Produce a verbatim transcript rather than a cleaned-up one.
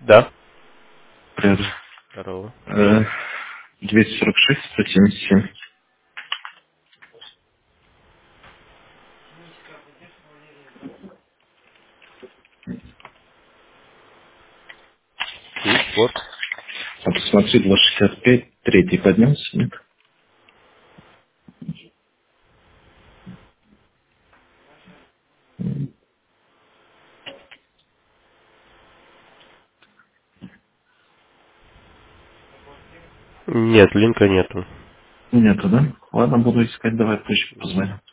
Да. Привет. Здорово. Э, двести сорок шесть, сто семьдесят семь. И вот. А посмотри, двести шестьдесят пять, третий поднялся, нет? Нет, линка нету. Нету, да? Ладно, буду искать, давай позже позвоню.